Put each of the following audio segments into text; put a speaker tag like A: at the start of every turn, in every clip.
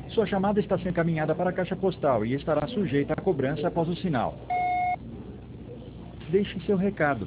A: Sua chamada está sendo encaminhada para a caixa postal e estará sujeita à cobrança após o sinal. Deixe seu recado.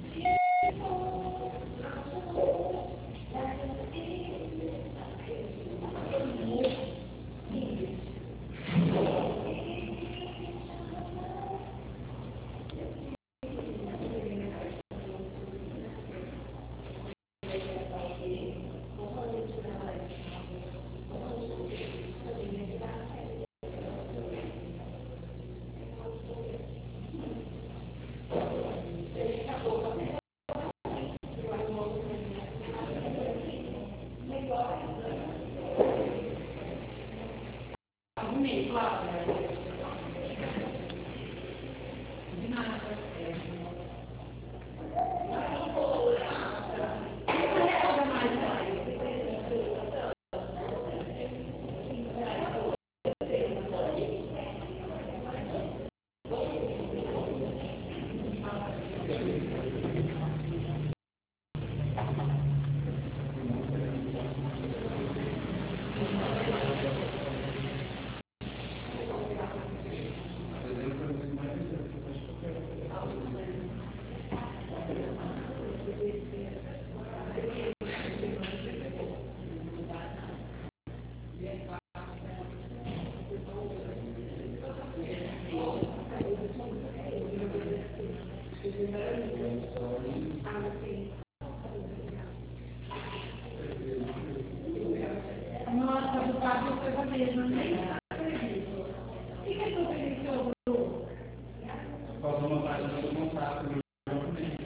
B: Nossa, do Pablo foi a mesma, nem acredito. O que tu pensou?
C: Faltou uma página do contato no documento.